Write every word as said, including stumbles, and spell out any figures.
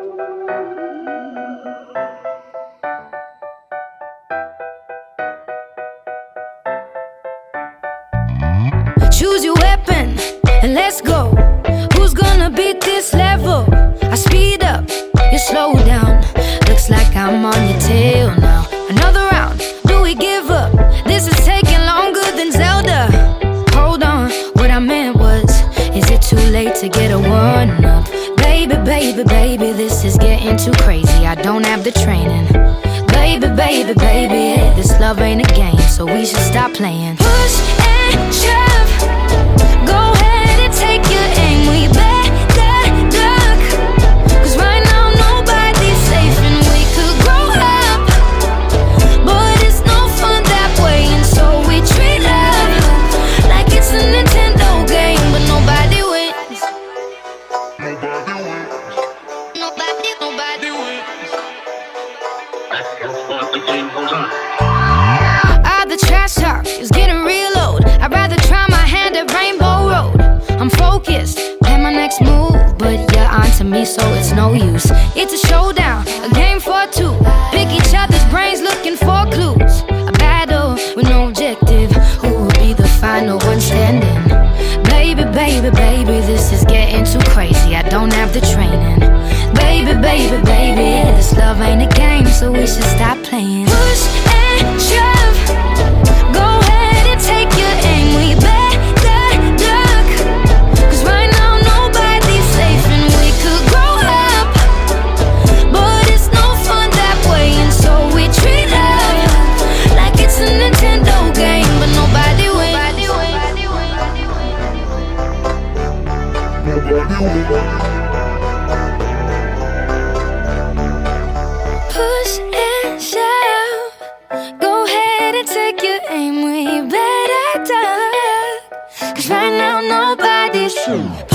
Choose your weapon and let's go. Who's gonna beat this level? I speed up, you slow down. Looks like I'm on your tail now. Another round, do we give up? This is taking longer than Zelda. Hold on, what I meant was, is it too late to get a one-up? Baby, baby, baby, this is getting too crazy. I don't have the training. Baby, baby, baby, yeah, this love ain't a game, so we should stop playing. Push and shove, go ahead and take your aim. We better duck, cause right now nobody's safe and we could grow up, but it's no fun that way. And so we treat love like it's a Nintendo game, but nobody wins. Nobody, nobody wins. Ah, the trash talk is getting real old. I'd rather try my hand at Rainbow Road. I'm focused, plan my next move, but you're onto me, so it's no use. It's a showdown, a game for two. Pick each other's brains looking for clues. A battle with no objective. Who will be the final one standing? Baby, baby, baby, this is getting too crazy. I don't have the training. Baby, baby, baby, yeah, this love ain't a game, so we should stop playing. Push and shove, go ahead and take your aim. We better duck, cause right now nobody's safe and we could grow up, but it's no fun that way. And so we treat love like it's a Nintendo game, but nobody wins. Push and shove, go ahead and take your aim. We better duck, cause right now nobody's